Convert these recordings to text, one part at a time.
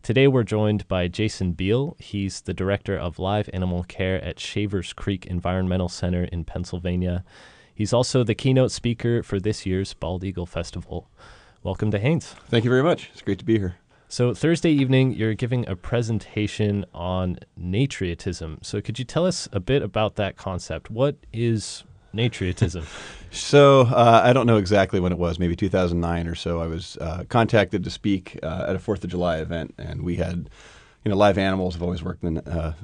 Today we're joined by Jason Beal. He's the director of live animal care at Shavers Creek Environmental Center in Pennsylvania. He's also the keynote speaker for this year's Bald Eagle Festival. Welcome to Haines. Thank you very much. It's great to be here. So Thursday evening, you're giving a presentation on natriotism. So could you tell us a bit about that concept? What is natriotism? So I don't know exactly when it was, maybe 2009 or so. I was contacted to speak at a 4th of July event, and we had, live animals. I've always worked in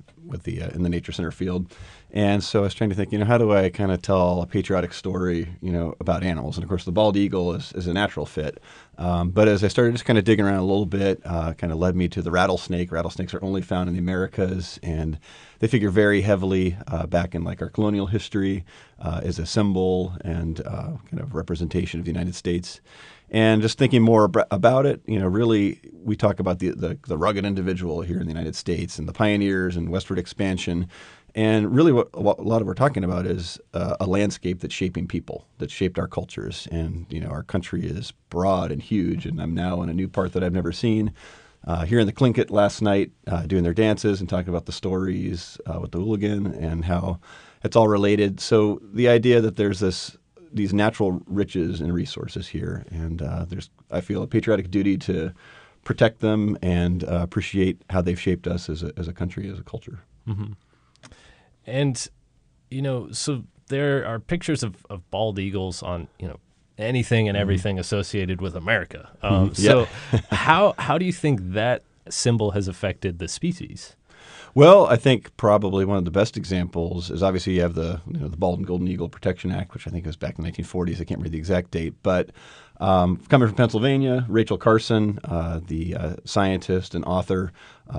the nature center field. And so I was trying to think, how do I kind of tell a patriotic story, about animals? And of course, the bald eagle is a natural fit. But as I started just kind of digging around a little bit, kind of led me to the rattlesnake. Rattlesnakes are only found in the Americas, and they figure very heavily back in like our colonial history as a symbol and kind of representation of the United States. And just thinking more about it, really we talk about the rugged individual here in the United States and the pioneers and westward expansion. And really what a lot of we're talking about is a landscape that's shaping people, that shaped our cultures. And, our country is broad and huge. And I'm now in a new part that I've never seen. Here in the Tlingit last night, doing their dances and talking about the stories with the hooligan and how it's all related. So the idea that there's these natural riches and resources here, and I feel a patriotic duty to protect them and appreciate how they've shaped us as a country, as a culture. Mm-hmm. And, so there are pictures of bald eagles on, anything and everything associated with America. So how do you think that symbol has affected the species? Well, I think probably one of the best examples is obviously you have the Bald and Golden Eagle Protection Act, which I think was back in the 1940s. I can't read the exact date, but coming from Pennsylvania, Rachel Carson, the scientist and author,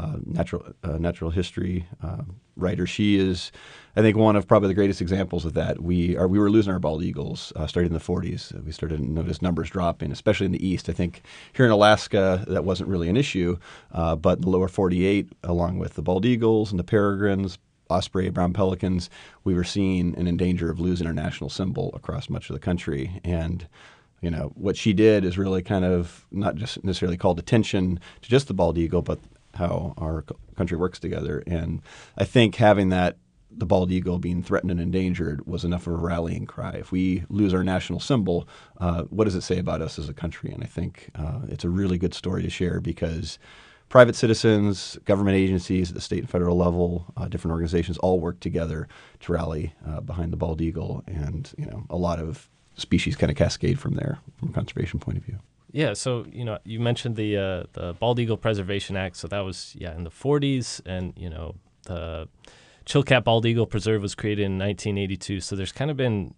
natural history writer, she is, I think, one of probably the greatest examples of that. We were losing our bald eagles starting in the 40s. We started to notice numbers dropping, especially in the east. I think here in Alaska that wasn't really an issue, but in the lower 48, along with the bald eagles and the peregrines, osprey, brown pelicans, we were seeing and in danger of losing our national symbol across much of the country. And what she did is really kind of not just necessarily called attention to just the bald eagle, but how our country works together. And I think having the bald eagle being threatened and endangered was enough of a rallying cry. If we lose our national symbol, what does it say about us as a country? And I think it's a really good story to share because private citizens, government agencies at the state and federal level, different organizations all work together to rally behind the bald eagle. And, a lot of species kind of cascade from there from a conservation point of view. Yeah, so you mentioned the Bald Eagle Preservation Act, so that was in the 40s, and the Chilkat Bald Eagle Preserve was created in 1982. So there's kind of been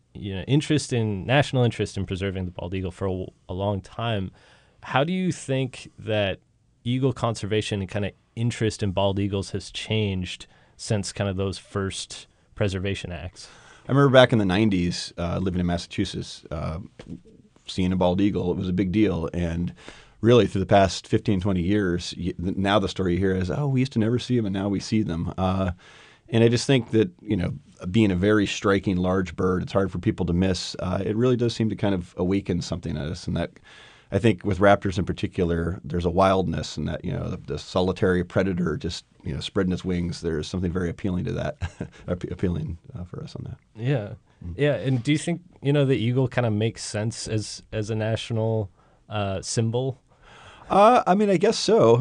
national interest in preserving the bald eagle for a long time. How do you think that eagle conservation and kind of interest in bald eagles has changed since kind of those first preservation acts? I remember back in the 90s, living in Massachusetts, seeing a bald eagle. It was a big deal. And really through the past 15, 20 years, now the story here is, we used to never see them and now we see them. And I just think that, being a very striking large bird, it's hard for people to miss. It really does seem to kind of awaken something in us. And that, I think with raptors in particular, there's a wildness in that, the solitary predator just, spreading its wings. There's something very appealing to that, appealing for us on that. Yeah. Yeah. And do you think, the eagle kind of makes sense as a national symbol? I guess so.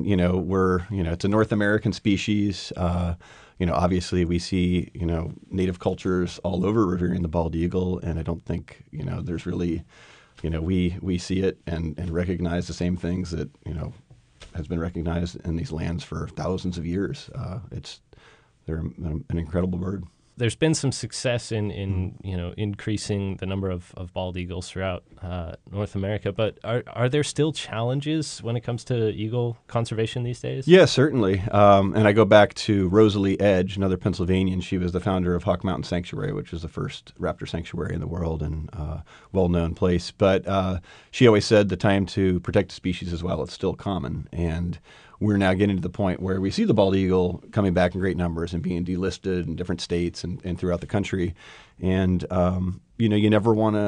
It's a North American species. Obviously we see, native cultures all over revering the bald eagle. And I don't think, there's really, we see it and recognize the same things that, has been recognized in these lands for thousands of years. They're an incredible bird. There's been some success in increasing the number of bald eagles throughout North America, but are there still challenges when it comes to eagle conservation these days? Yeah, certainly. And I go back to Rosalie Edge, another Pennsylvanian. She was the founder of Hawk Mountain Sanctuary, which is the first raptor sanctuary in the world and well-known place. But she always said the time to protect the species is while it's still common. And we're now getting to the point where we see the bald eagle coming back in great numbers and being delisted in different states and throughout the country. And, you never want to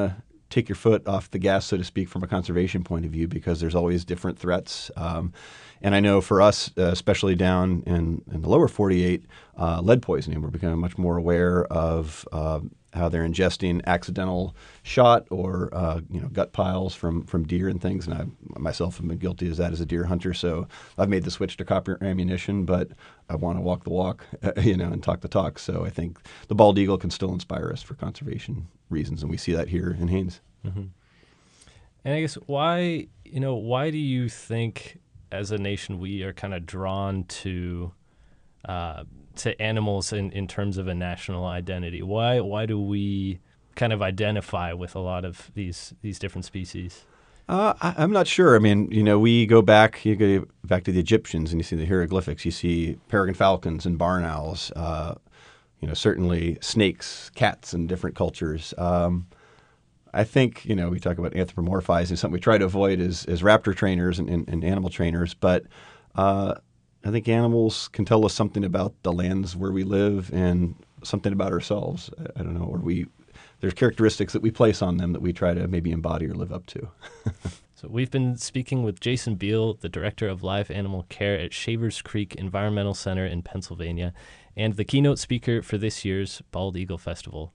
take your foot off the gas, so to speak, from a conservation point of view, because there's always different threats. And I know for us, especially down in the lower 48, lead poisoning, we're becoming much more aware of how they're ingesting accidental shot or gut piles from deer and things. And I myself have been guilty of that as a deer hunter. So I've made the switch to copper ammunition, but I want to walk the walk, and talk the talk. So I think the bald eagle can still inspire us for conservation reasons, and we see that here in Haines. Mm-hmm. And I guess why do you think, as a nation, we are kind of drawn to animals in terms of a national identity? Why do we kind of identify with a lot of these different species? I'm not sure. I mean, we go back. You go back to the Egyptians, and you see the hieroglyphics. You see peregrine falcons and barn owls. Certainly snakes, cats, in different cultures. I think, we talk about anthropomorphizing. Something we try to avoid is raptor trainers and animal trainers. But I think animals can tell us something about the lands where we live and something about ourselves. I don't know, or there's characteristics that we place on them that we try to maybe embody or live up to. So we've been speaking with Jason Beal, the director of live animal care at Shavers Creek Environmental Center in Pennsylvania, and the keynote speaker for this year's Bald Eagle Festival.